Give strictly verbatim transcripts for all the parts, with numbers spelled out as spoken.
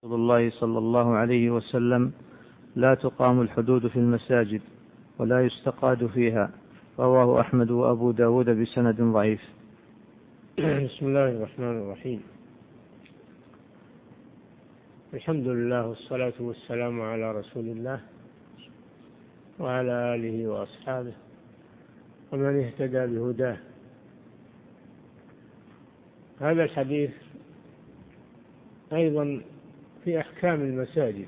رسول الله صلى الله عليه وسلم: لا تقام الحدود في المساجد ولا يستقاد فيها. رواه أحمد وأبو داود بسند ضعيف. بسم الله الرحمن الرحيم. الحمد لله والصلاة والسلام على رسول الله وعلى آله وأصحابه ومن اهتدى بهداه. هذا الحديث أيضا في أحكام المساجد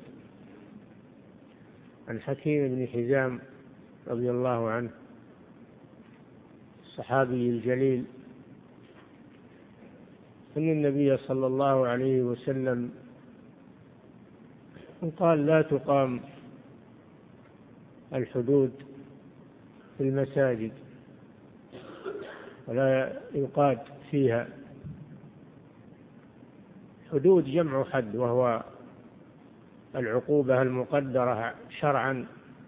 عن حكيم بن حزام رضي الله عنه الصحابي الجليل أن النبي صلى الله عليه وسلم قال: لا تقام الحدود في المساجد ولا يقاد فيها. حدود جمع حد، وهو العقوبة المقدرة شرعا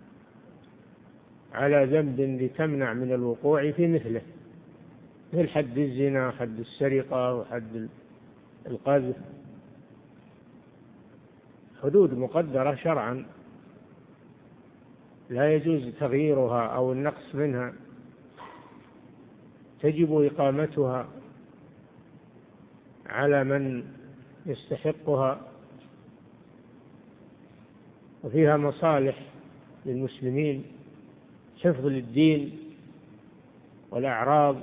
على ذنب لتمنع من الوقوع في مثله، مثل حد الزنا وحد السرقة وحد القذف. حدود مقدرة شرعا لا يجوز تغييرها أو النقص منها، تجب إقامتها على من يستحقها، وفيها مصالح للمسلمين، حفظ للدين والأعراض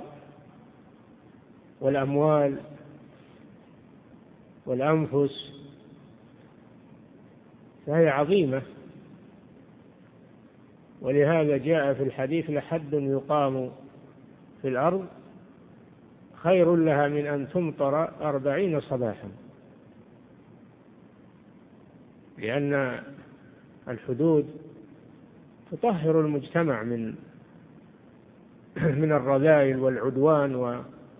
والأموال والأنفس، فهي عظيمة. ولهذا جاء في الحديث: لحد يقام في الأرض خير لها من أن تمطر أربعين صباحا، لأن الحدود تطهر المجتمع من من الرذائل والعدوان و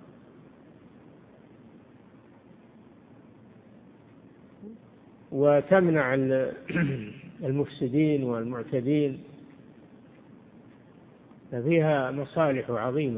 وتمنع المفسدين والمعتدين، ففيها مصالح عظيمة.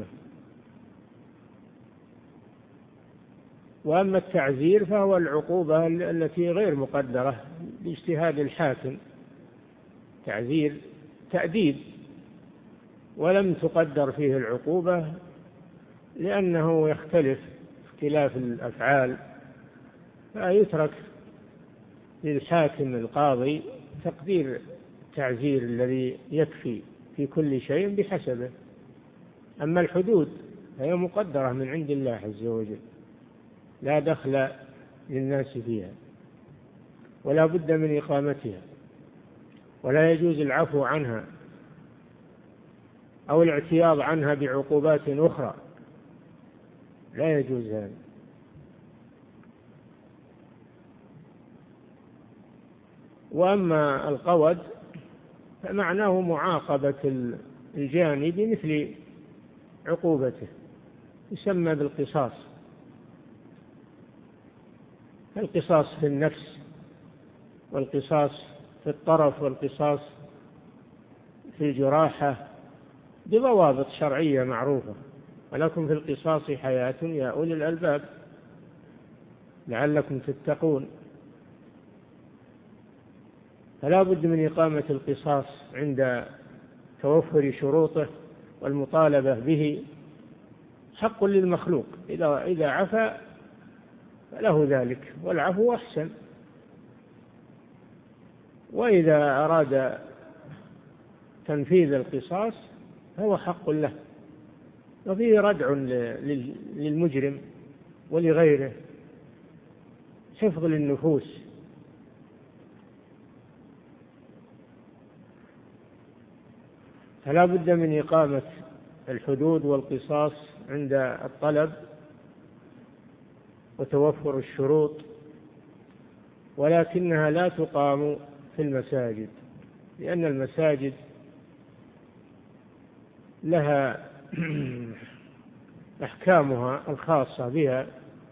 وأما التعزير فهو العقوبة التي غير مقدرة باجتهاد الحاكم، تعزير تأديب، ولم تقدر فيه العقوبة لأنه يختلف اختلاف الأفعال، فيترك للحاكم القاضي تقدير التعزير الذي يكفي في كل شيء بحسبه. أما الحدود فهي مقدرة من عند الله عز وجل، لا دخل للناس فيها ولا بد من إقامتها، ولا يجوز العفو عنها أو الاعتياض عنها بعقوبات أخرى، لا يجوز هذا. وأما القود فمعناه معاقبة الجاني بمثل عقوبته، يسمى بالقصاص. القصاص في النفس، والقصاص في الطرف، والقصاص في الجراحة، بضوابط شرعية معروفة. ولكم في القصاص حياة يا أولي الألباب لعلكم تتقون. فلا بد من إقامة القصاص عند توفر شروطه والمطالبة به. حق للمخلوق، إذا إذا عفا فله ذلك، والعفو أحسن. وإذا أراد تنفيذ القصاص فهو حق له، وفيه ردع للمجرم ولغيره، حفظ للنفوس. فلا بد من إقامة الحدود والقصاص عند الطلب وتوفر الشروط، ولكنها لا تقام في المساجد، لأن المساجد لها أحكامها الخاصة بها،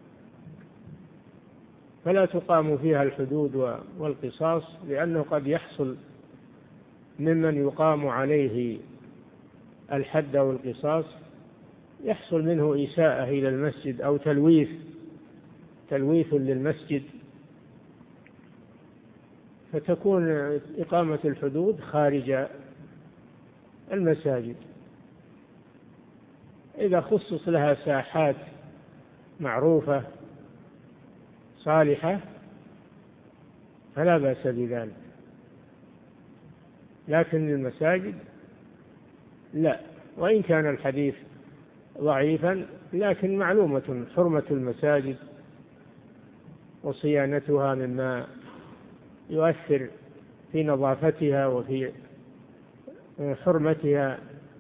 فلا تقام فيها الحدود والقصاص، لأنه قد يحصل ممن يقام عليه الحد أو القصاص يحصل منه إساءة إلى المسجد أو تلويث تلويث للمسجد، فتكون إقامة الحدود خارج المساجد. إذا خصص لها ساحات معروفة صالحة فلا بأس بذلك، لكن المساجد لا. وإن كان الحديث ضعيفا لكن معلومة حرمة المساجد وصيانتها مما يؤثر في نظافتها وفي حرمتها.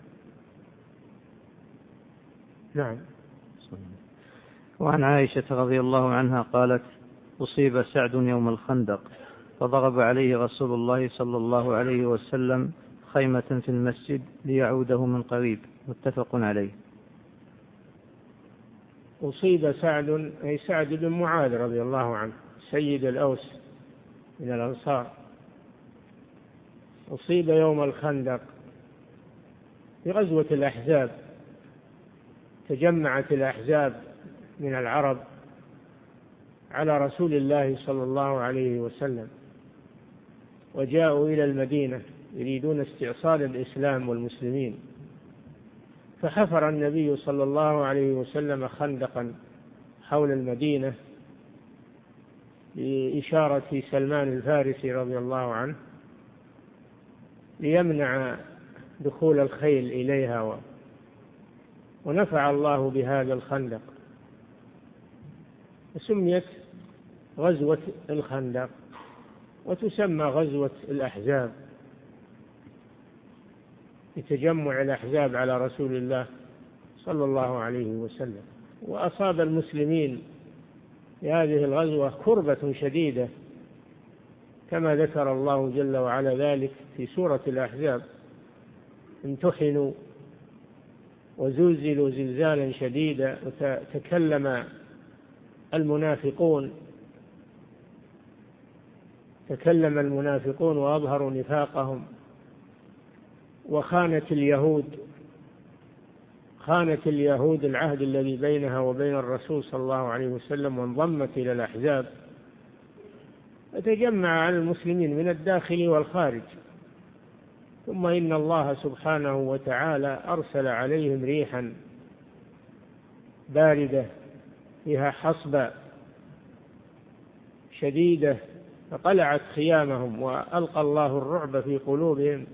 نعم. وعن عائشة رضي الله عنها قالت: أصيب سعد يوم الخندق فضرب عليه رسول الله صلى الله عليه وسلم خيمة في المسجد ليعوده من قريب. متفق عليه. أصيب سعد أي سعد بن معاذ رضي الله عنه سيد الأوس من الأنصار، أصيب يوم الخندق في غزوة الأحزاب. تجمعت الأحزاب من العرب على رسول الله صلى الله عليه وسلم، وجاءوا إلى المدينة يريدون استئصال الإسلام والمسلمين، فحفر النبي صلى الله عليه وسلم خندقا حول المدينة بإشارة سلمان الفارسي رضي الله عنه ليمنع دخول الخيل إليها، ونفع الله بهذا الخندق، وسميت غزوة الخندق، وتسمى غزوة الأحزاب لتجمع الأحزاب على رسول الله صلى الله عليه وسلم. وأصاب المسلمين في هذه الغزوة كربة شديدة كما ذكر الله جل وعلا ذلك في سورة الأحزاب: امتحنوا وزلزلوا زلزالا شديدا وتكلم المنافقون تكلم المنافقون وأظهروا نفاقهم، وخانت اليهود خانت اليهود العهد الذي بينها وبين الرسول صلى الله عليه وسلم وانضمت إلى الأحزاب، فتجمع على المسلمين من الداخل والخارج. ثم إن الله سبحانه وتعالى أرسل عليهم ريحا باردة فيها حصبة شديدة فقلعت خيامهم، وألقى الله الرعب في قلوبهم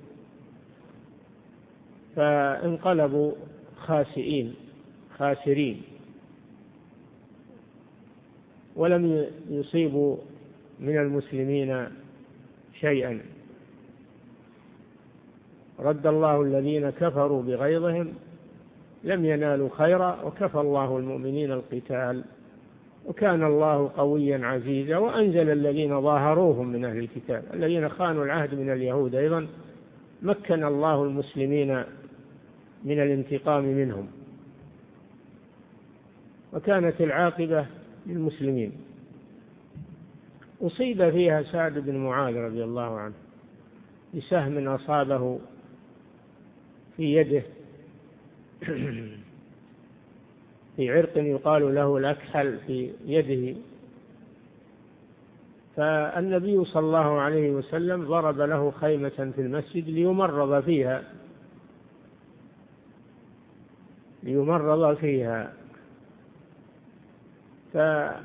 فانقلبوا خاسئين خاسرين، ولم يصيبوا من المسلمين شيئا. رد الله الذين كفروا بغيظهم لم ينالوا خيرا، وكفى الله المؤمنين القتال، وكان الله قويا عزيزا. وأنزل الذين ظاهروهم من أهل الكتاب الذين خانوا العهد من اليهود أيضا مكن الله المسلمين من الانتقام منهم، وكانت العاقبة للمسلمين. أصيب فيها سعد بن معاذ رضي الله عنه بسهم أصابه في يده في عرق يقال له الأكحل في يده، فالنبي صلى الله عليه وسلم ضرب له خيمة في المسجد ليمرض فيها ليمرض فيها ففي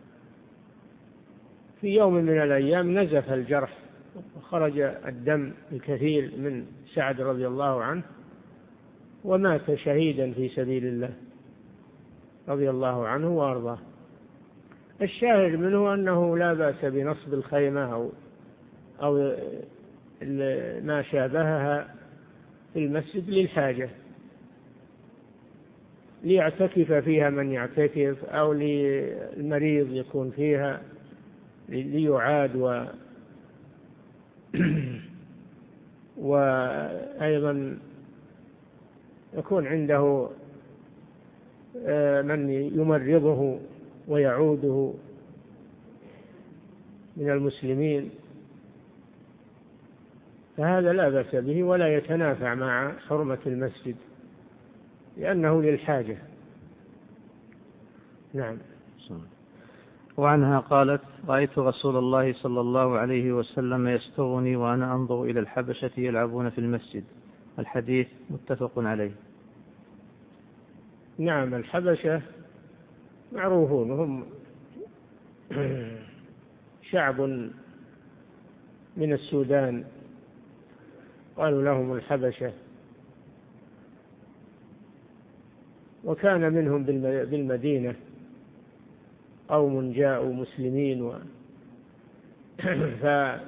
يوم من الأيام نزف الجرح وخرج الدم الكثير من سعد رضي الله عنه، ومات شهيدا في سبيل الله رضي الله عنه وأرضاه. الشاهد منه أنه لا بأس بنصب الخيمة أو أو ما شابهها في المسجد للحاجة، ليعتكف فيها من يعتكف، أو للمريض يكون فيها ليعاد، و وأيضا يكون عنده من يمرضه ويعوده من المسلمين، فهذا لا بأس به ولا يتنافع مع حرمة المسجد لأنه للحاجة. نعم. وعنها قالت: رأيت رسول الله صلى الله عليه وسلم يسترني وأنا أنظر إلى الحبشة يلعبون في المسجد. الحديث متفق عليه. نعم، الحبشة معروفون، هم شعب من السودان، قالوا لهم الحبشة، وكان منهم بالمدينة قوم جاءوا مسلمين و... ف...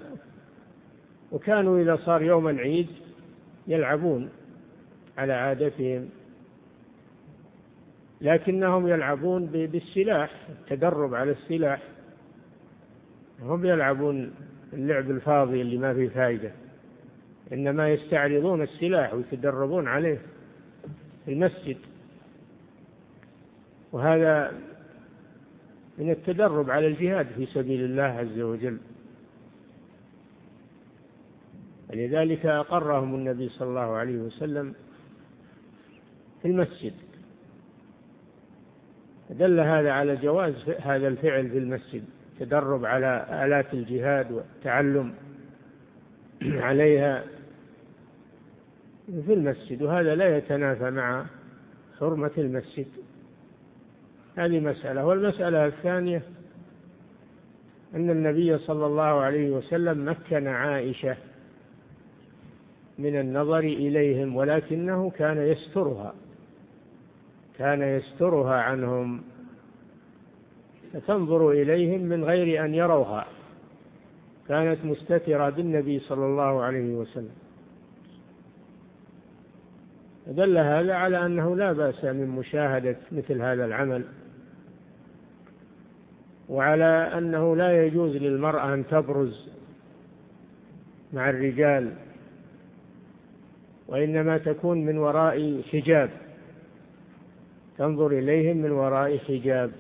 وكانوا إذا صار يوم العيد يلعبون على عادتهم، لكنهم يلعبون بالسلاح، التدرب على السلاح، هم يلعبون اللعب الفاضي اللي ما فيه فائدة، إنما يستعرضون السلاح ويتدربون عليه في المسجد، وهذا من التدرب على الجهاد في سبيل الله عز وجل. لذلك أقرهم النبي صلى الله عليه وسلم في المسجد، دل هذا على جواز هذا الفعل في المسجد، تدرب على آلات الجهاد والتعلم عليها في المسجد، وهذا لا يتنافى مع حرمة المسجد. هذه مسألة. والمسألة الثانية أن النبي صلى الله عليه وسلم مكن عائشة من النظر إليهم، ولكنه كان يسترها كان يسترها عنهم، فتنظر إليهم من غير أن يروها، كانت مستترة بالنبي صلى الله عليه وسلم. دل هذا على أنه لا بأس من مشاهدة مثل هذا العمل، وعلى أنه لا يجوز للمرأة أن تبرز مع الرجال، وإنما تكون من وراء حجاب، تنظر إليهم من وراء حجاب،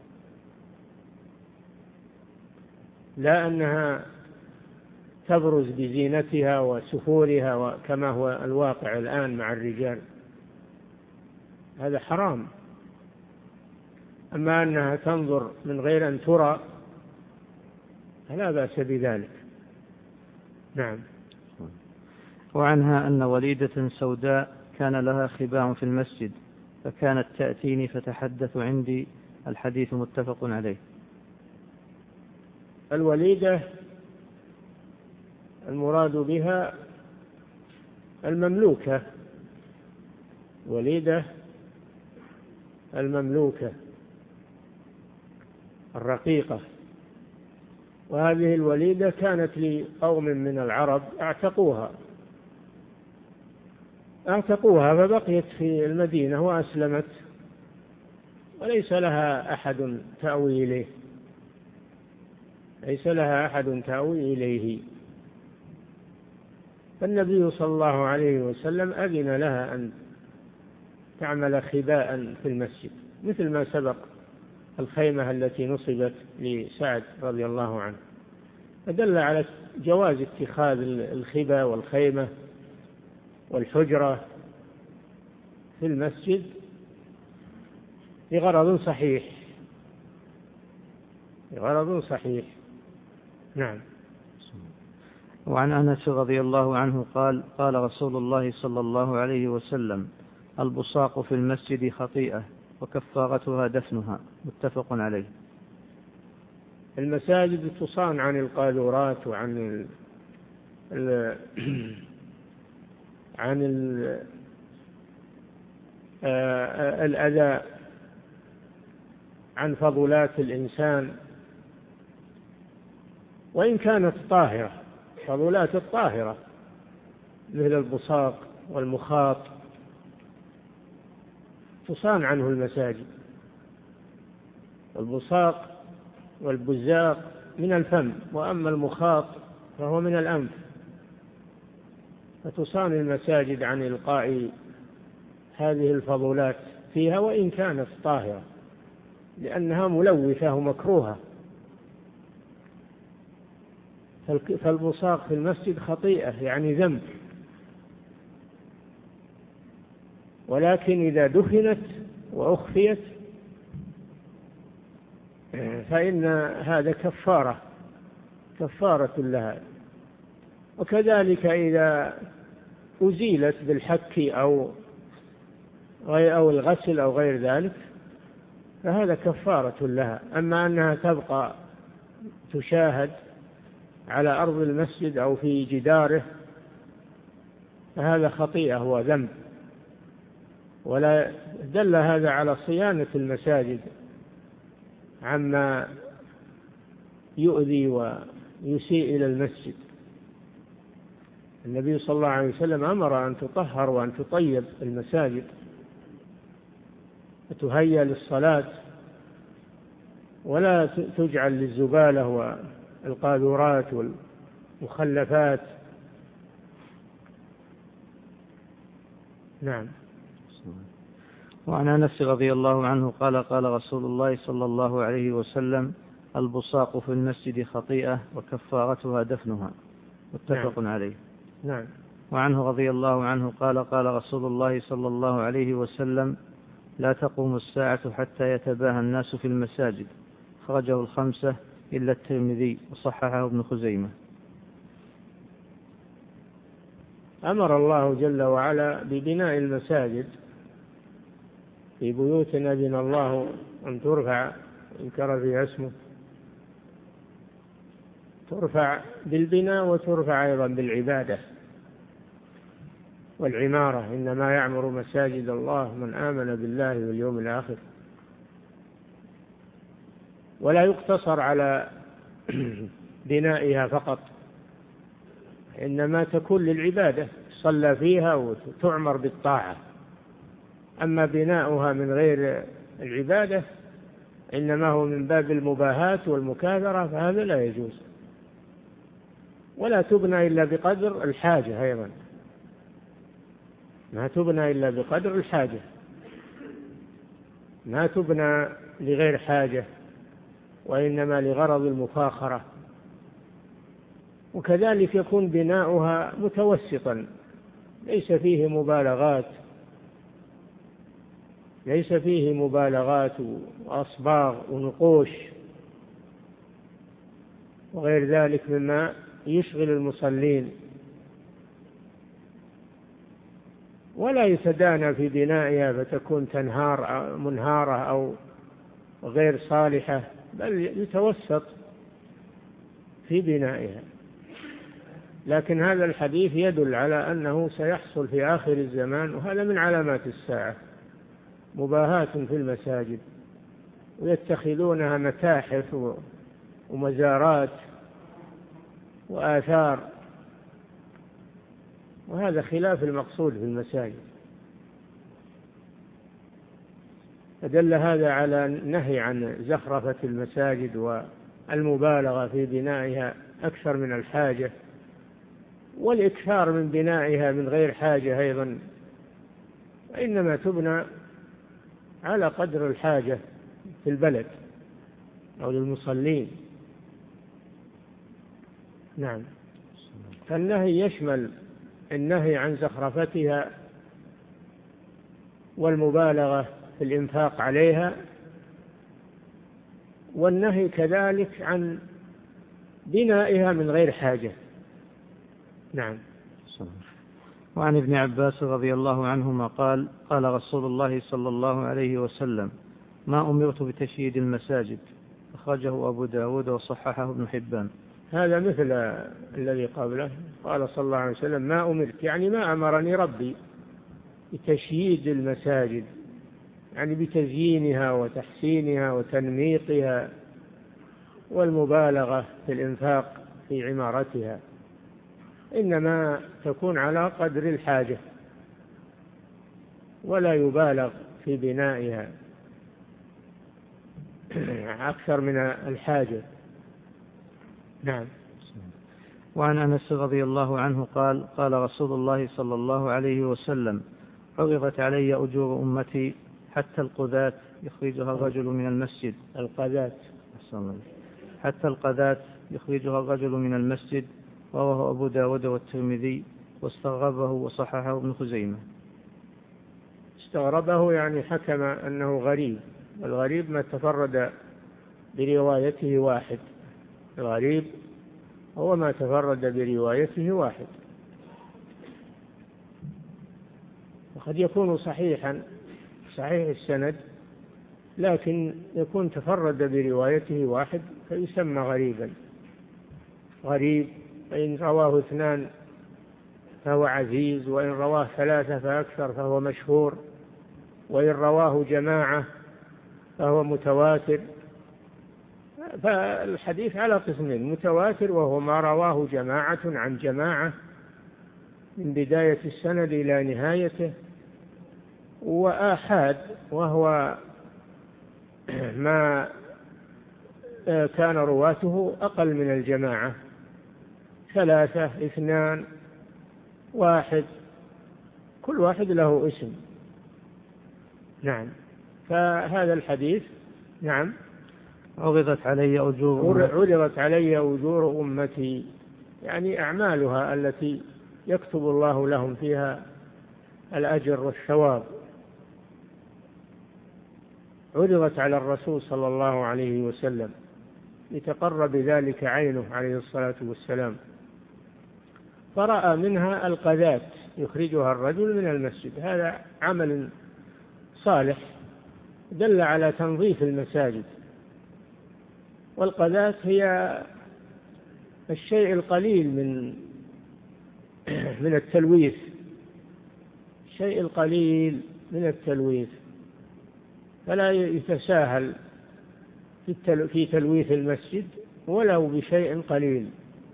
لا أنها تبرز بزينتها وسفورها كما هو الواقع الآن مع الرجال، هذا حرام. أما أنها تنظر من غير أن ترى فلا بأس بذلك. نعم. وعنها أن وليدة سوداء كان لها خباء في المسجد، فكانت تأتيني فتحدث عندي. الحديث متفق عليه. الوليدة المراد بها المملوكة، وليدة المملوكة الرقيقة، وهذه الوليدة كانت لقوم من العرب اعتقوها اعتقوها فبقيت في المدينة وأسلمت، وليس لها أحد تأوي إليه ليس لها أحد تأوي إليه فالنبي صلى الله عليه وسلم أذن لها أن تعمل خباء في المسجد، مثل ما سبق الخيمة التي نصبت لسعد رضي الله عنه، فدل على جواز اتخاذ الخباء والخيمة والحجرة في المسجد لغرض صحيح لغرض صحيح. نعم. وعن أنس رضي الله عنه قال: قال رسول الله صلى الله عليه وسلم: البصاق في المسجد خطيئة وكفارتها دفنها. متفق عليه. المساجد تصان عن القاذورات وعن ال ال عن ال الأذى، عن فضلات الإنسان، وإن كانت طاهرة، فضلات الطاهرة مثل البصاق والمخاط تصان عنه المساجد. البصاق والبزاق من الفم، وأما المخاط فهو من الأنف، فتصان المساجد عن إلقاء هذه الفضلات فيها وإن كانت طاهرة، لأنها ملوثة ومكروهة. فالبصاق في المسجد خطيئة يعني ذنب، ولكن إذا دفنت وأخفيت فإن هذا كفارة كفارة لها. وكذلك إذا أزيلت بالحك أو أو الغسل أو غير ذلك فهذا كفارة لها. أما أنها تبقى تشاهد على أرض المسجد أو في جداره فهذا خطيئة وذنب، ولا دل هذا على صيانة المساجد عما يؤذي ويسيء إلى المسجد. النبي صلى الله عليه وسلم أمر أن تطهر وأن تطيب المساجد وتهيأ للصلاة ولا تجعل للزبالة والقاذورات والمخلفات. نعم. وعن أنس رضي الله عنه قال قال رسول الله صلى الله عليه وسلم البصاق في المسجد خطيئة وكفارتها دفنها، متفق نعم. عليه. نعم. وعنه رضي الله عنه قال قال رسول الله صلى الله عليه وسلم لا تقوم الساعة حتى يتباهى الناس في المساجد، خرجه الخمسة إلا الترمذي وصححه ابن خزيمة. أمر الله جل وعلا ببناء المساجد في بيوت أذن الله أن ترفع يذكر فيها اسمه، ترفع بالبناء وترفع أيضا بالعبادة والعمارة. إنما يعمر مساجد الله من آمن بالله واليوم الآخر. ولا يقتصر على بنائها فقط، إنما تكون للعبادة صلى فيها وتعمر بالطاعة. أما بناؤها من غير العبادة إنما هو من باب المباهاة والمكاثرة فهذا لا يجوز. ولا تبنى إلا بقدر الحاجة أيضا، ما تبنى إلا بقدر الحاجة، ما تبنى لغير حاجة وإنما لغرض المفاخرة. وكذلك يكون بناؤها متوسطا ليس فيه مبالغات ليس فيه مبالغات وأصباغ ونقوش وغير ذلك مما يشغل المصلين. ولا يتدانى في بنائها فتكون تنهار منهارة أو غير صالحة، بل يتوسط في بنائها. لكن هذا الحديث يدل على أنه سيحصل في آخر الزمان، وهذا من علامات الساعة، مباهاة في المساجد ويتخذونها متاحف ومزارات وآثار، وهذا خلاف المقصود في المساجد. فدل هذا على النهي عن زخرفة المساجد والمبالغة في بنائها أكثر من الحاجة، والإكثار من بنائها من غير حاجة أيضا، إنما تبنى على قدر الحاجة في البلد أو للمصلين. نعم. فالنهي يشمل النهي عن زخرفتها والمبالغة في الإنفاق عليها، والنهي كذلك عن بنائها من غير حاجة. نعم. وعن ابن عباس رضي الله عنهما قال قال رسول الله صلى الله عليه وسلم ما أمرت بتشييد المساجد، أخرجه أبو داود وصححه ابن حبان. هذا مثل الذي قبله، قال صلى الله عليه وسلم ما أمرت، يعني ما أمرني ربي بتشييد المساجد، يعني بتزيينها وتحسينها وتنميقها والمبالغة في الإنفاق في عمارتها، إنما تكون على قدر الحاجة ولا يبالغ في بنائها أكثر من الحاجة. نعم. وعن أنس رضي الله عنه قال قال رسول الله صلى الله عليه وسلم عرضت علي أجور أمتي حتى القذاة يخرجها الرجل من المسجد. القذاة حتى القذاة يخرجها الرجل من المسجد، رواه أبو داود والترمذي واستغربه وصححه ابن خزيمة. استغربه يعني حكم أنه غريب، الغريب ما تفرد بروايته واحد. الغريب هو ما تفرد بروايته واحد، وقد يكون صحيحا صحيح السند لكن يكون تفرد بروايته واحد فيسمى غريبا. غريب فإن رواه اثنان فهو عزيز، وإن رواه ثلاثة فأكثر فهو مشهور، وإن رواه جماعة فهو متواتر. فالحديث على قسمين: متواتر وهو ما رواه جماعة عن جماعة من بداية السند إلى نهايته، وآحاد وهو ما كان رواته أقل من الجماعة، ثلاثة، اثنان، واحد، كل واحد له اسم. فهذا الحديث نعم عرضت علي أجور عرضت علي أجور أمتي، يعني أعمالها التي يكتب الله لهم فيها الأجر والثواب، عرضت على الرسول صلى الله عليه وسلم لتقر بذلك عينه عليه الصلاة والسلام، فرأى منها القذاة يخرجها الرجل من المسجد. هذا عمل صالح دل على تنظيف المساجد. والقذاة هي الشيء القليل من من التلويث، الشيء القليل من التلويث، فلا يتساهل في تلويث المسجد ولو بشيء قليل.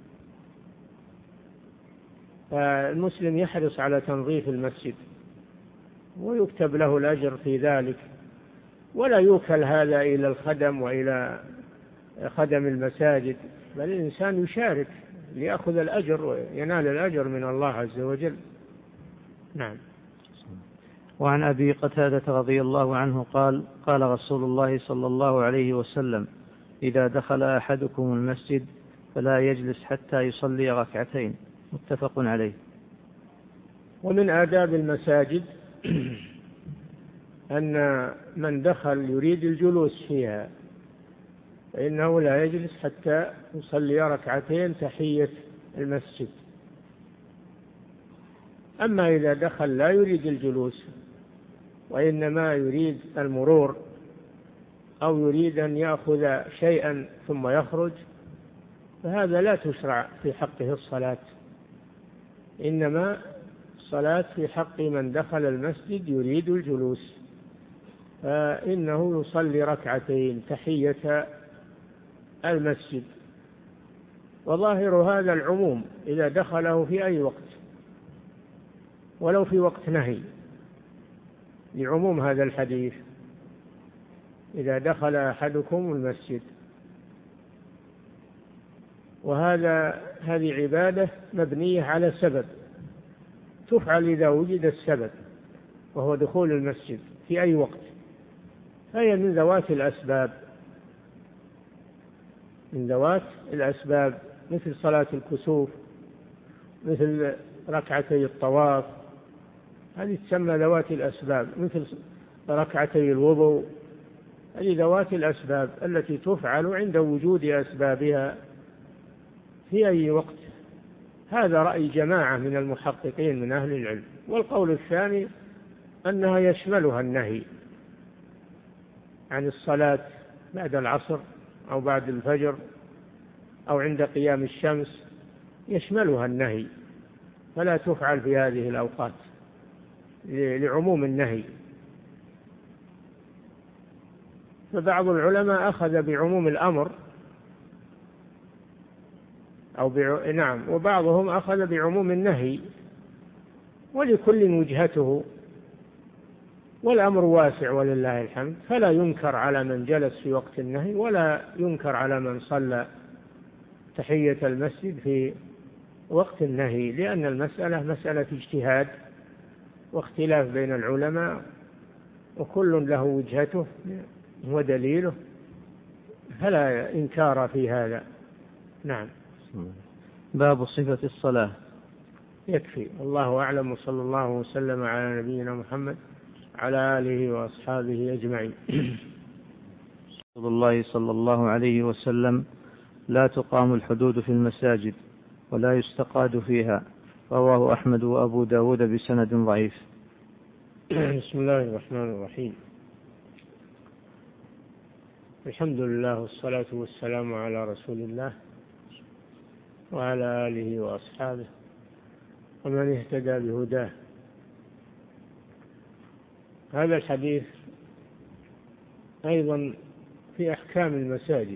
فالمسلم يحرص على تنظيف المسجد ويكتب له الأجر في ذلك، ولا يوكل هذا إلى الخدم وإلى خدم المساجد، بل الإنسان يشارك ليأخذ الأجر وينال الأجر من الله عز وجل. نعم. وعن أبي قتادة رضي الله عنه قال: قال رسول الله صلى الله عليه وسلم: إذا دخل أحدكم المسجد فلا يجلس حتى يصلي ركعتين. متفق عليه. ومن آداب المساجد أن من دخل يريد الجلوس فيها فإنه لا يجلس حتى يصلي ركعتين تحية المسجد. أما إذا دخل لا يريد الجلوس وإنما يريد المرور أو يريد أن يأخذ شيئا ثم يخرج، فهذا لا تشرع في حقه الصلاة، إنما الصلاة في حق من دخل المسجد يريد الجلوس، فإنه يصلي ركعتين تحية المسجد. وظاهر هذا العموم إذا دخله في أي وقت ولو في وقت نهي، لعموم هذا الحديث: إذا دخل أحدكم المسجد. وهذا هذه عبادة مبنية على سبب، تفعل إذا وجد السبب وهو دخول المسجد في أي وقت، فهي من ذوات الأسباب من ذوات الأسباب مثل صلاة الكسوف، مثل ركعتي الطواف، هذه تسمى ذوات الأسباب، مثل ركعتي الوضوء، هذه ذوات الأسباب التي تفعل عند وجود أسبابها في أي وقت. هذا رأي جماعة من المحققين من أهل العلم. والقول الثاني أنها يشملها النهي عن الصلاة بعد العصر أو بعد الفجر أو عند قيام الشمس، يشملها النهي، فلا تفعل في هذه الأوقات لعموم النهي. فبعض العلماء أخذ بعموم الأمر أو بع... نعم وبعضهم أخذ بعموم النهي، ولكل وجهته، والأمر واسع ولله الحمد، فلا ينكر على من جلس في وقت النهي ولا ينكر على من صلى تحية المسجد في وقت النهي، لأن المسألة مسألة اجتهاد واختلاف بين العلماء، وكل له وجهته ودليله، فلا إنكار في هذا. نعم. باب صفة الصلاة. يكفي. الله أعلم، وصلى الله وسلم على نبينا محمد على آله وأصحابه أجمعين. رسول الله صلى الله عليه وسلم: لا تقام الحدود في المساجد ولا يستقاد فيها. رواه أحمد وأبو داود بسند ضعيف. بسم الله الرحمن الرحيم. الحمد لله والصلاة والسلام على رسول الله وعلى آله وأصحابه ومن اهتدى بهداه. هذا الحديث أيضا في أحكام المساجد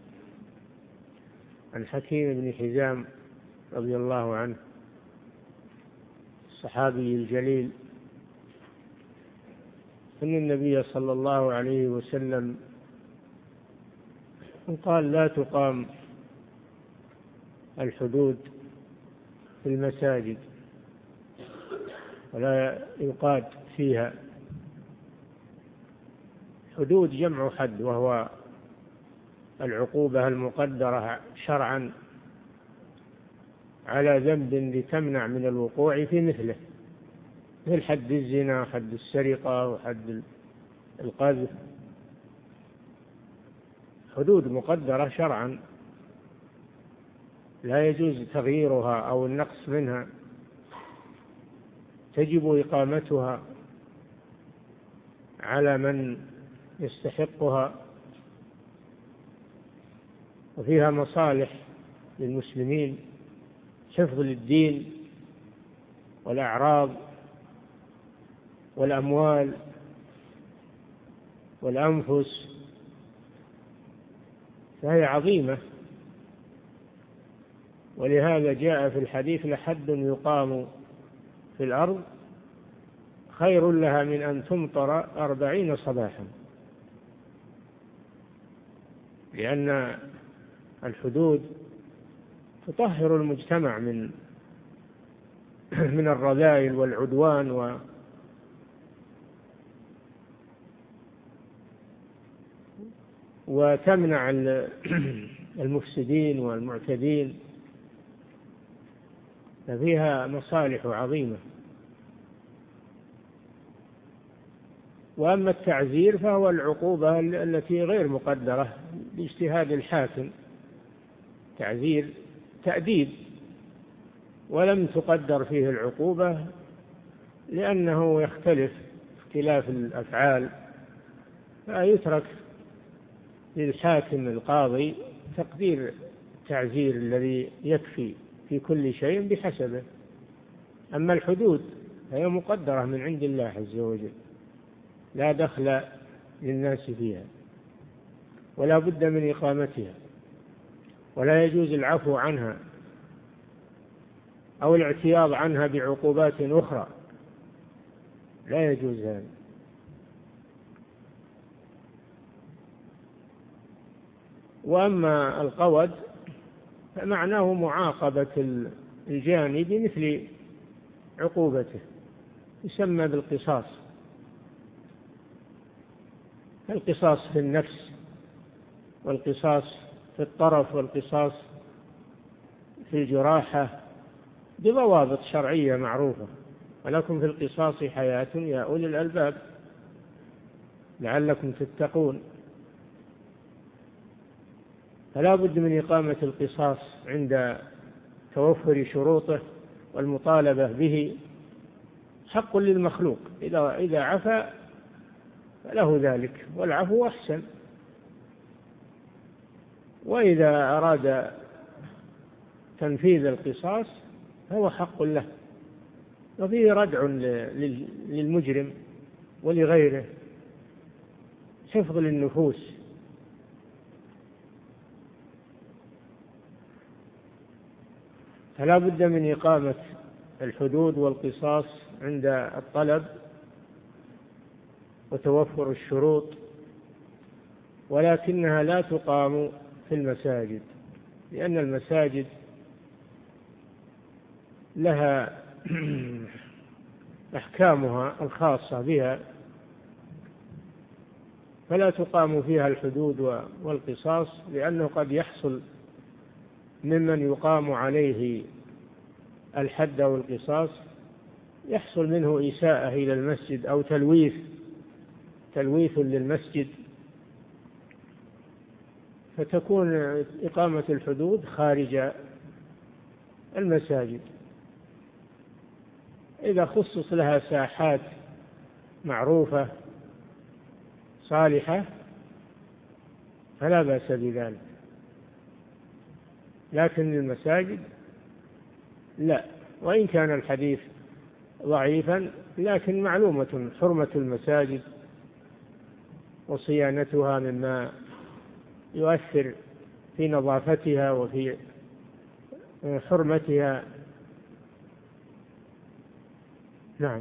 عن حكيم بن حزام رضي الله عنه الصحابي الجليل أن النبي صلى الله عليه وسلم قال: لا تقام الحدود في المساجد ولا يقاد فيها. حدود جمع حد، وهو العقوبة المقدرة شرعا على ذنب لتمنع من الوقوع في مثله، مثل حد الزنا، حد السرقة، وحد القذف. حدود مقدرة شرعا لا يجوز تغييرها أو النقص منها، تجب إقامتها على من يستحقها، وفيها مصالح للمسلمين، حفظ للدين والأعراض والأموال والأنفس، فهي عظيمة. ولهذا جاء في الحديث: لحد يقام في الأرض خير لها من أن تمطر أربعين صباحا، لأن الحدود تطهر المجتمع من من الرذائل والعدوان و وتمنع المفسدين والمعتدين، ففيها مصالح عظيمة. وأما التعزير فهو العقوبة التي غير مقدرة باجتهاد الحاكم، تعزير تأديب، ولم تقدر فيه العقوبة لأنه يختلف اختلاف الأفعال، فيترك للحاكم القاضي تقدير التعزير الذي يكفي في كل شيء بحسبه. أما الحدود فهي مقدرة من عند الله عز وجل، لا دخل للناس فيها، ولا بد من إقامتها، ولا يجوز العفو عنها أو الاعتياض عنها بعقوبات أخرى، لا يجوز هذا. وأما القود فمعناه معاقبة الجاني بمثل عقوبته، يسمى بالقصاص. القصاص في النفس، والقصاص في الطرف، والقصاص في الجراحة، بضوابط شرعية معروفة. ولكم في القصاص حياة يا أولي الألباب لعلكم تتقون. فلا بد من إقامة القصاص عند توفر شروطه والمطالبة به. حق للمخلوق، إذا إذا عفا فله ذلك، والعفو أحسن. وإذا أراد تنفيذ القصاص فهو حق له، وفيه ردع للمجرم ولغيره، حفظ للنفوس. فلا بد من إقامة الحدود والقصاص عند الطلب وتوفر الشروط، ولكنها لا تقام في المساجد، لأن المساجد لها أحكامها الخاصة بها، فلا تقام فيها الحدود والقصاص، لأنه قد يحصل ممن يقام عليه الحد أو القصاص يحصل منه إساءة إلى المسجد أو تلويث تلويث للمسجد، فتكون إقامة الحدود خارج المساجد. إذا خصص لها ساحات معروفة صالحة فلا بأس بذلك، لكن المساجد لا. وإن كان الحديث ضعيفا لكن معلومة حرمة المساجد وصيانتها مما يؤثر في نظافتها وفي حرمتها. نعم.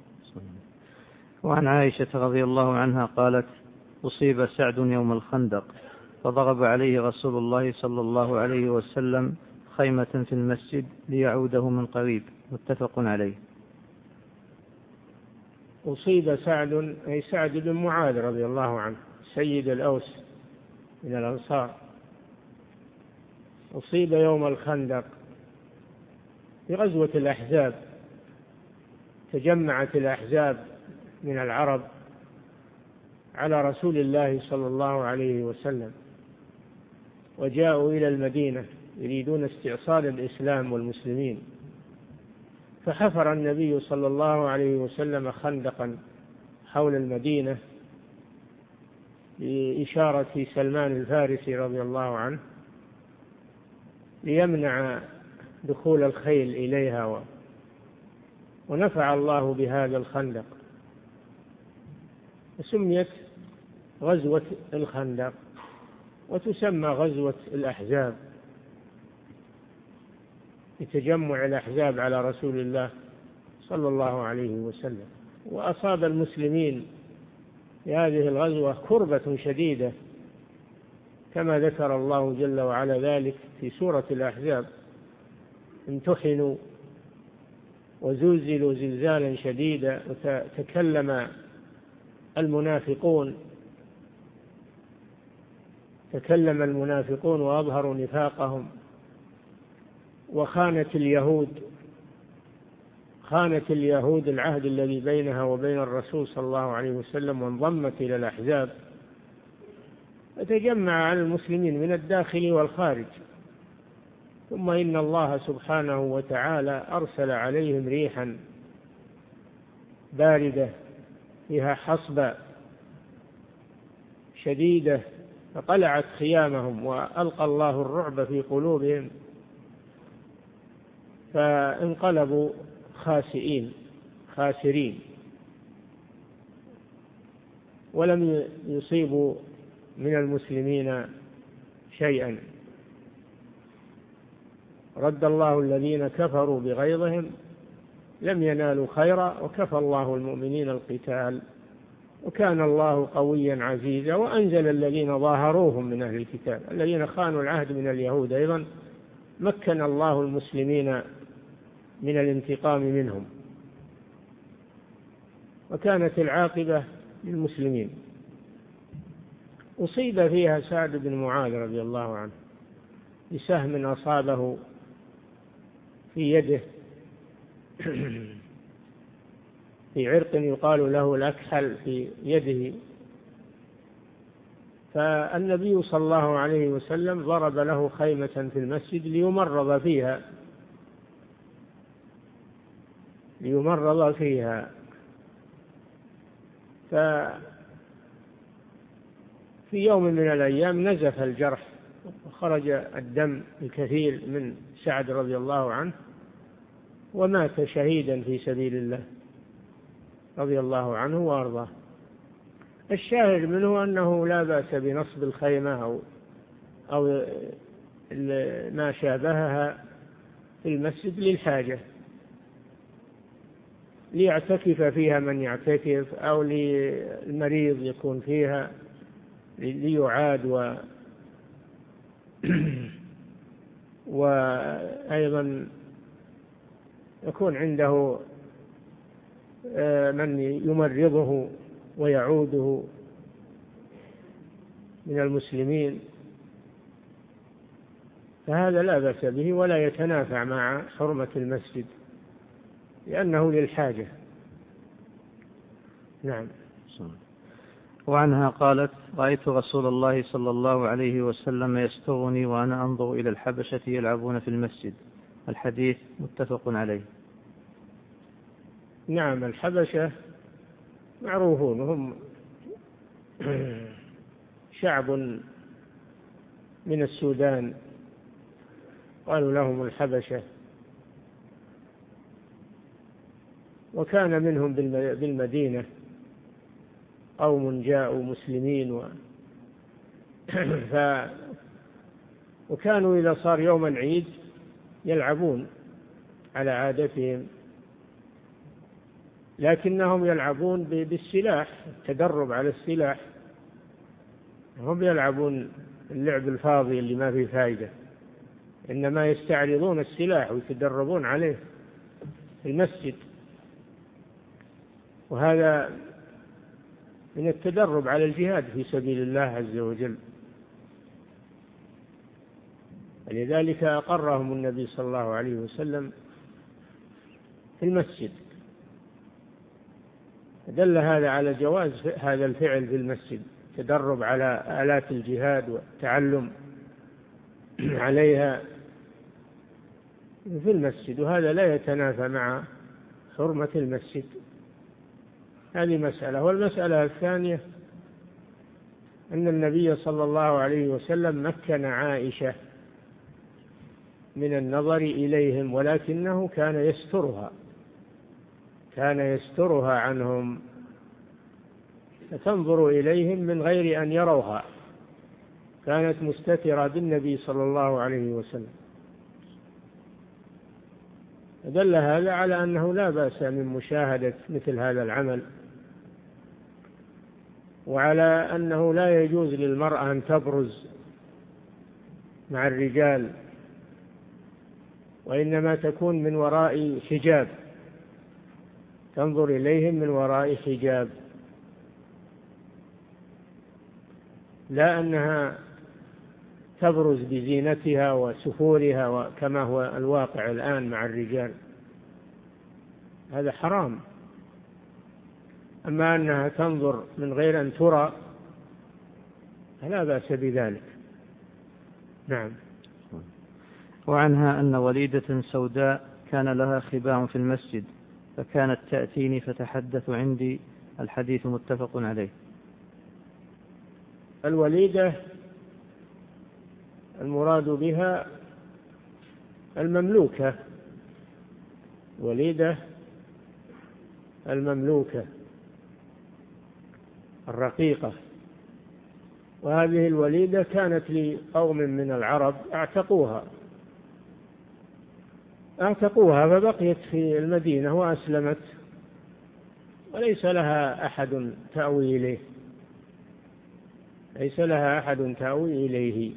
وعن عائشة رضي الله عنها قالت: أصيب سعد يوم الخندق فضرب عليه رسول الله صلى الله عليه وسلم خيمة في المسجد ليعوده من قريب. متفق عليه. أصيب سعد أي سعد بن معاذ رضي الله عنه سيد الأوس من الأنصار، أصيب يوم الخندق في غزوة الأحزاب. تجمعت الأحزاب من العرب على رسول الله صلى الله عليه وسلم، وجاءوا إلى المدينة يريدون استئصال الإسلام والمسلمين، فحفر النبي صلى الله عليه وسلم خندقا حول المدينة بإشارة سلمان الفارسي رضي الله عنه ليمنع دخول الخيل إليها، ونفع الله بهذا الخندق، سميت غزوة الخندق وتسمى غزوة الأحزاب لتجمع الأحزاب على رسول الله صلى الله عليه وسلم. وأصاب المسلمين في هذه الغزوة كربة شديدة كما ذكر الله جل وعلا ذلك في سورة الأحزاب: امتحنوا وزلزلوا زلزالا شديدا وتكلم المنافقون تكلم المنافقون وأظهروا نفاقهم، وخانت اليهود خانت اليهود العهد الذي بينها وبين الرسول صلى الله عليه وسلم وانضمت إلى الأحزاب، فتجمع على المسلمين من الداخل والخارج. ثم إن الله سبحانه وتعالى أرسل عليهم ريحا باردة فيها حصبة شديدة فقلعت خيامهم، وألقى الله الرعب في قلوبهم فانقلبوا خاسئين خاسرين، ولم يصيبوا من المسلمين شيئا. رد الله الذين كفروا بغيظهم لم ينالوا خيرا وكفى الله المؤمنين القتال وكان الله قويا عزيزا. وأنزل الذين ظاهروهم من أهل الكتاب الذين خانوا العهد من اليهود أيضا مكن الله المسلمين من الانتقام منهم، وكانت العاقبة للمسلمين. أصيب فيها سعد بن معاذ رضي الله عنه بسهم أصابه في يده في عرق يقال له الأكحل في يده، فالنبي صلى الله عليه وسلم ضرب له خيمة في المسجد ليمرض فيها ليمرض فيها ففي يوم من الأيام نزف الجرح وخرج الدم الكثير من سعد رضي الله عنه ومات شهيدا في سبيل الله رضي الله عنه وأرضاه. الشاهد منه أنه لا بأس بنصب الخيمة أو أو ما شابهها في المسجد للحاجة، ليعتكف فيها من يعتكف أو للمريض يكون فيها ليعاد، و وأيضا يكون عنده من يمرضه ويعوده من المسلمين، فهذا لا بأس به ولا يتنافع مع حرمة المسجد لأنه للحاجة. نعم. وعنها قالت: رأيت رسول الله صلى الله عليه وسلم يسترني وأنا أنظر إلى الحبشة يلعبون في المسجد. الحديث متفق عليه. نعم، الحبشة معروفون، هم شعب من السودان، قالوا لهم الحبشة، وكان منهم بالمدينة قوم جاءوا مسلمين و... ف... وكانوا إذا صار يوم العيد يلعبون على عادتهم، لكنهم يلعبون بالسلاح، التدرب على السلاح، هم يلعبون اللعب الفاضي اللي ما فيه فائدة، إنما يستعرضون السلاح ويتدربون عليه في المسجد، وهذا من التدرب على الجهاد في سبيل الله عز وجل. لذلك أقرهم النبي صلى الله عليه وسلم في المسجد، دل هذا على جواز هذا الفعل في المسجد، تدرب على آلات الجهاد والتعلم عليها في المسجد، وهذا لا يتنافى مع حرمة المسجد. هذه مسألة. والمسألة الثانية أن النبي صلى الله عليه وسلم مكن عائشة من النظر إليهم، ولكنه كان يسترها كان يسترها عنهم، فتنظر إليهم من غير أن يروها، كانت مستترة بالنبي صلى الله عليه وسلم. دل هذا على أنه لا بأس من مشاهدة مثل هذا العمل، وعلى أنه لا يجوز للمرأة أن تبرز مع الرجال، وإنما تكون من وراء حجاب، تنظر إليهم من وراء حجاب، لا أنها تبرز بزينتها وسفورها كما هو الواقع الآن مع الرجال، هذا حرام. أما أنها تنظر من غير أن ترى فلا بأس بذلك. نعم. وعنها أن وليدة سوداء كان لها خباء في المسجد، فكانت تأتيني فتحدث عندي. الحديث متفق عليه. الوليدة المراد بها المملوكة، وليدة المملوكة الرقيقة، وهذه الوليدة كانت لقوم من العرب اعتقوها اعتقوها فبقيت في المدينة وأسلمت، وليس لها أحد تأوي إليه ليس لها أحد تأوي إليه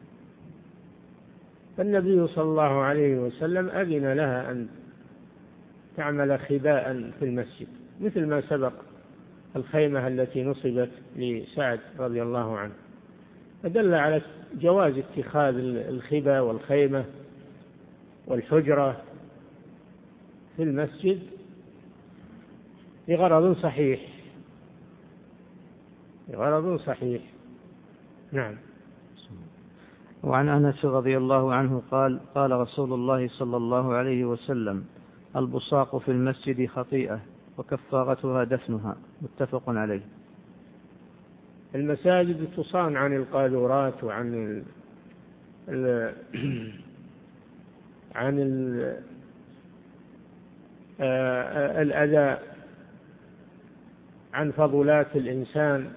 فالنبي صلى الله عليه وسلم أذن لها أن تعمل خباء في المسجد، مثل ما سبق الخيمة التي نصبت لسعد رضي الله عنه، فدل على جواز اتخاذ الخباء والخيمة والحجرة في المسجد لغرض صحيح لغرض صحيح. نعم. وعن أنس رضي الله عنه قال: قال رسول الله صلى الله عليه وسلم: البصاق في المسجد خطيئة وكفارتها دفنها. متفق عليه. المساجد تصان عن القاذورات وعن ال... ال... عن ال... آه... الأذى عن فضلات الإنسان،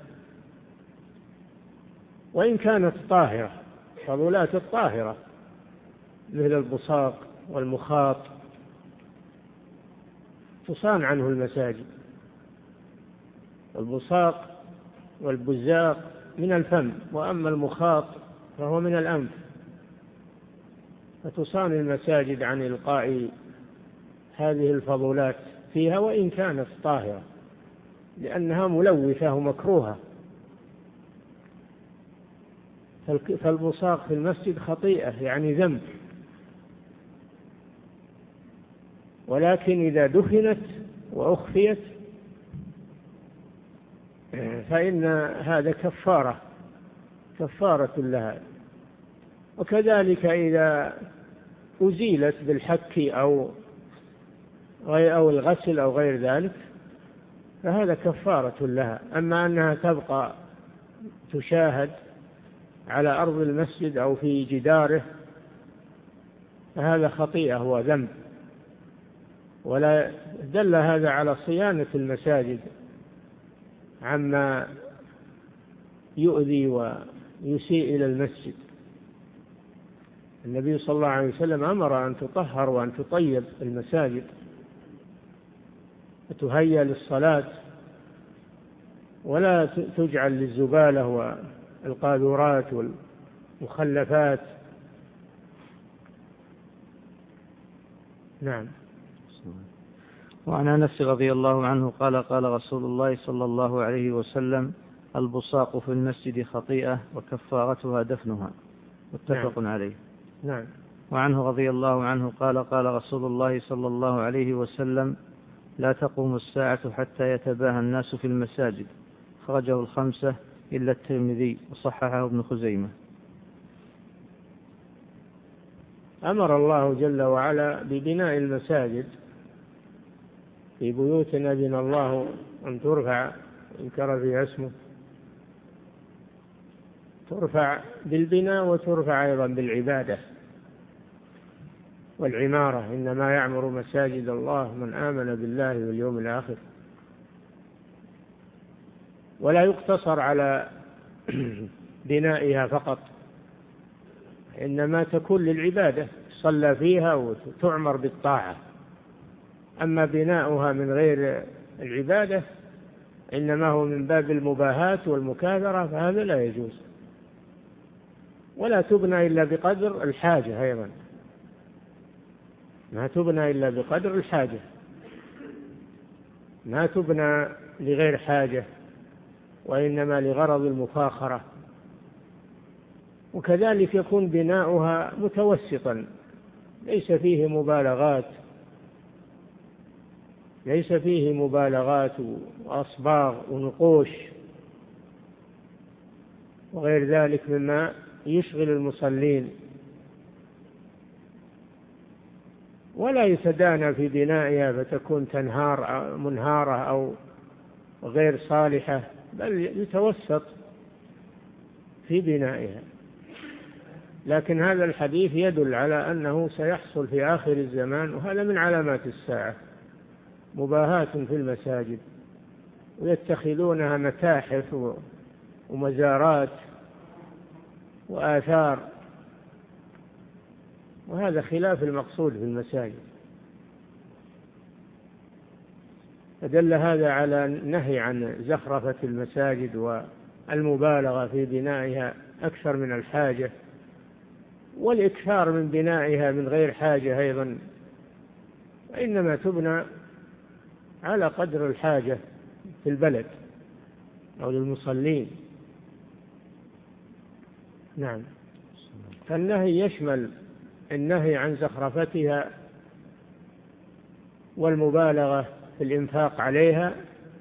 وإن كانت طاهرة، فضلات الطاهرة مثل البصاق والمخاط تصان عنه المساجد. البصاق والبزاق من الفم، وأما المخاط فهو من الأنف، فتصان المساجد عن إلقاء هذه الفضلات فيها وإن كانت طاهرة، لأنها ملوثة ومكروهة. فالبصاق في المسجد خطيئة يعني ذنب، ولكن إذا دفنت وأخفيت فإن هذا كفارة كفارة لها. وكذلك إذا أزيلت بالحك أو أو الغسل أو غير ذلك فهذا كفارة لها. أما أنها تبقى تشاهد على أرض المسجد أو في جداره فهذا خطيئة وذنب، ولا دل هذا على صيانة المساجد عما يؤذي ويسيء إلى المسجد. النبي صلى الله عليه وسلم أمر أن تطهر وأن تطيب المساجد وتهيأ للصلاة ولا تجعل للزبالة والقاذورات والمخلفات. نعم. وعن أنس رضي الله عنه قال قال رسول الله صلى الله عليه وسلم البصاق في المسجد خطيئة وكفارتها دفنها، متفق نعم. عليه. نعم. وعنه رضي الله عنه قال قال رسول الله صلى الله عليه وسلم لا تقوم الساعة حتى يتباهى الناس في المساجد، خرجه الخمسة إلا الترمذي وصححه ابن خزيمة. أمر الله جل وعلا ببناء المساجد في بيوت أذن الله أن ترفع انكر فيها اسمه، ترفع بالبناء وترفع أيضا بالعبادة والعمارة. إنما يعمر مساجد الله من آمن بالله واليوم الآخر. ولا يقتصر على بنائها فقط، إنما تكون للعبادة صلى فيها وتعمر بالطاعة. أما بناؤها من غير العبادة إنما هو من باب المباهاة والمكاثرة، فهذا لا يجوز. ولا تبنى إلا بقدر الحاجة أيضا، ما تبنى إلا بقدر الحاجة، ما تبنى لغير حاجة وإنما لغرض المفاخرة. وكذلك يكون بناؤها متوسطا، ليس فيه مبالغات ليس فيه مبالغات وأصباغ ونقوش وغير ذلك مما يشغل المصلين. ولا يتدانى في بنائها فتكون تنهار منهارة أو غير صالحة، بل يتوسط في بنائها. لكن هذا الحديث يدل على أنه سيحصل في آخر الزمان، وهذا من علامات الساعة، مباهاة في المساجد ويتخذونها متاحف ومزارات وآثار، وهذا خلاف المقصود في المساجد. فدل هذا على النهي عن زخرفة المساجد والمبالغة في بنائها أكثر من الحاجة، والإكثار من بنائها من غير حاجة أيضا، وإنما تبنى على قدر الحاجة في البلد أو للمصلين. نعم. فالنهي يشمل النهي عن زخرفتها والمبالغة في الإنفاق عليها،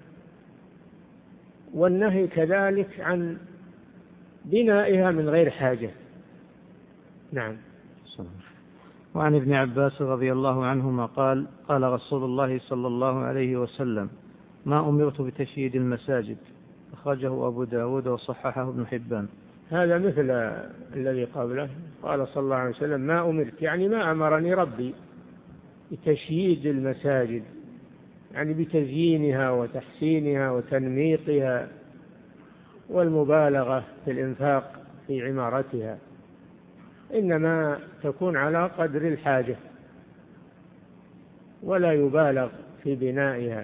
والنهي كذلك عن بنائها من غير حاجة. نعم. وعن ابن عباس رضي الله عنهما قال قال رسول الله صلى الله عليه وسلم ما أمرت بتشييد المساجد، أخرجه أبو داود وصححه ابن حبان. هذا مثل الذي قبله، قال صلى الله عليه وسلم ما أمرت، يعني ما أمرني ربي بتشييد المساجد، يعني بتزيينها وتحسينها وتنميقها والمبالغة في الإنفاق في عمارتها، إنما تكون على قدر الحاجة ولا يبالغ في بنائها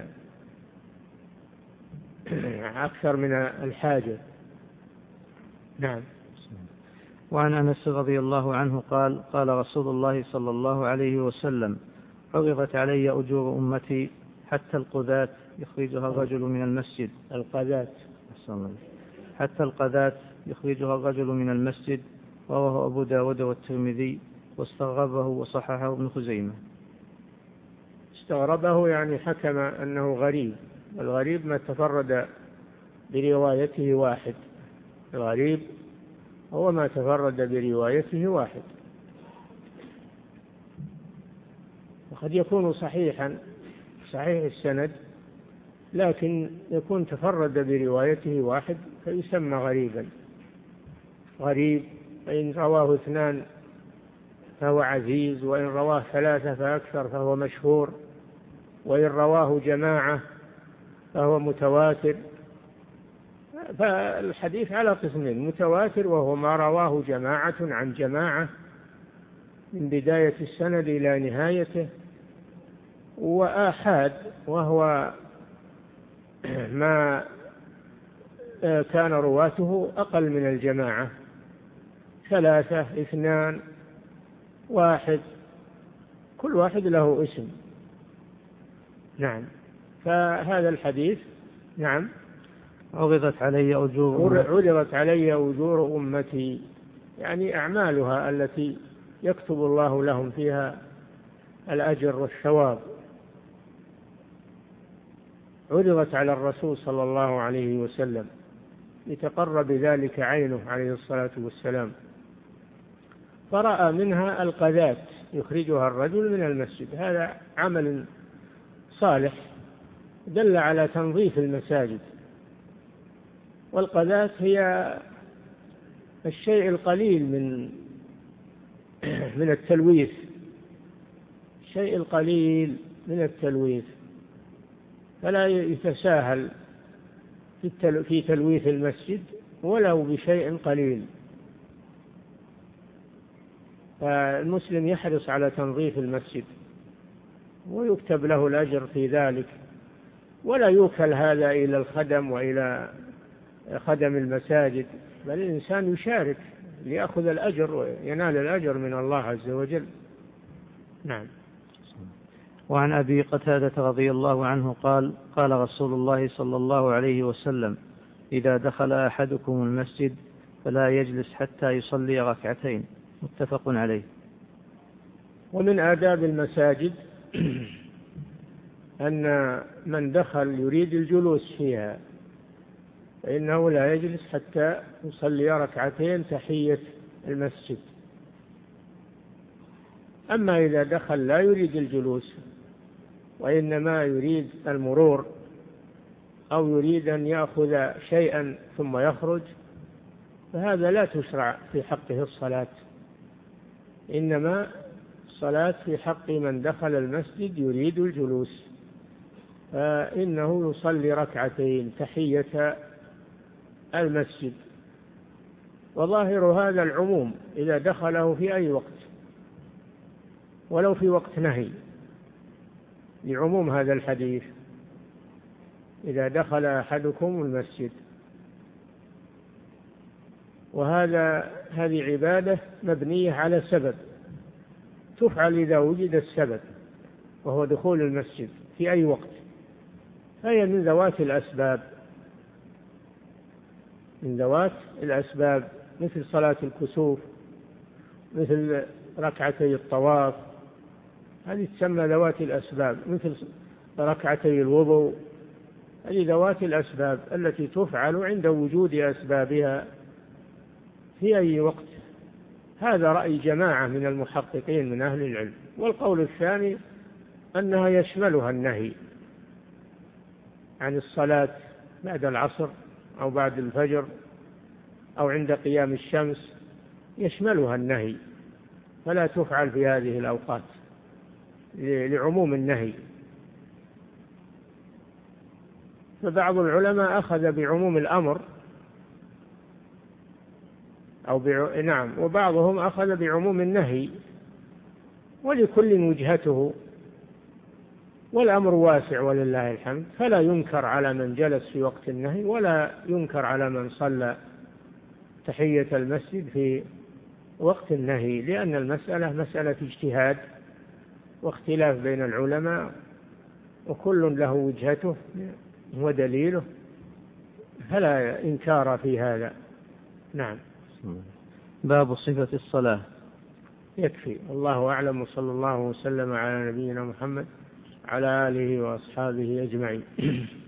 أكثر من الحاجة. نعم. وعن أنس رضي الله عنه قال قال رسول الله صلى الله عليه وسلم عرضت علي أجور أمتي حتى القذاة يخرجها الرجل من المسجد. القذاة حتى القذاة يخرجها الرجل من المسجد، رواه أبو داود والترمذي واستغربه وصححه ابن خزيمة. استغربه يعني حكم أنه غريب، والغريب ما تفرد بروايته واحد. الغريب هو ما تفرد بروايته واحد، وقد يكون صحيحا صحيح السند لكن يكون تفرد بروايته واحد فيسمى غريبا. غريب فإن رواه اثنان فهو عزيز، وإن رواه ثلاثة فأكثر فهو مشهور، وإن رواه جماعة فهو متواتر. فالحديث على قسمين: متواتر وهو ما رواه جماعة عن جماعة من بداية السند إلى نهايته، وآحاد وهو ما كان رواته أقل من الجماعة، ثلاثة، اثنان، واحد، كل واحد له اسم. نعم. فهذا الحديث نعم عرضت علي أجور عرضت علي أجور أمتي، يعني أعمالها التي يكتب الله لهم فيها الأجر والثواب، عرضت على الرسول صلى الله عليه وسلم لتقر بذلك عينه عليه الصلاة والسلام، فرأى منها القذاة يخرجها الرجل من المسجد. هذا عمل صالح دل على تنظيف المساجد. والقذاة هي الشيء القليل من من التلويث، الشيء القليل من التلويث، فلا يتساهل في تلويث المسجد ولو بشيء قليل. فالمسلم يحرص على تنظيف المسجد ويكتب له الأجر في ذلك، ولا يوكل هذا إلى الخدم وإلى خدم المساجد، بل الإنسان يشارك ليأخذ الأجر وينال الأجر من الله عز وجل. نعم. وعن أبي قتادة رضي الله عنه قال: قال رسول الله صلى الله عليه وسلم: إذا دخل أحدكم المسجد فلا يجلس حتى يصلي ركعتين. متفق عليه. ومن آداب المساجد أن من دخل يريد الجلوس فيها فإنه لا يجلس حتى يصلي ركعتين تحية المسجد. أما إذا دخل لا يريد الجلوس وإنما يريد المرور أو يريد أن يأخذ شيئا ثم يخرج، فهذا لا تشرع في حقه الصلاة، إنما الصلاة في حق من دخل المسجد يريد الجلوس، فإنه يصلي ركعتين تحية المسجد. وظاهر هذا العموم إذا دخله في أي وقت ولو في وقت نهي، لعموم هذا الحديث: إذا دخل أحدكم المسجد. وهذا هذه عبادة مبنية على سبب، تفعل إذا وجد السبب وهو دخول المسجد في أي وقت، فهي من ذوات الأسباب من ذوات الأسباب مثل صلاة الكسوف، مثل ركعتي الطواف، هذه تسمى ذوات الأسباب، مثل ركعتي الوضوء، هذه ذوات الأسباب التي تفعل عند وجود أسبابها في أي وقت. هذا رأي جماعة من المحققين من أهل العلم. والقول الثاني أنها يشملها النهي عن الصلاة بعد العصر أو بعد الفجر أو عند قيام الشمس، يشملها النهي فلا تفعل في هذه الأوقات لعموم النهي. فبعض العلماء أخذ بعموم الأمر أو بع... نعم وبعضهم أخذ بعموم النهي، ولكل وجهته، والأمر واسع ولله الحمد، فلا ينكر على من جلس في وقت النهي ولا ينكر على من صلى تحية المسجد في وقت النهي، لأن المسألة مسألة اجتهاد واختلاف بين العلماء، وكل له وجهته ودليله، فلا إنكار في هذا. نعم. باب صفة الصلاة. يكفي. الله أعلم، وصلى الله وسلم على نبينا محمد على آله وأصحابه أجمعين.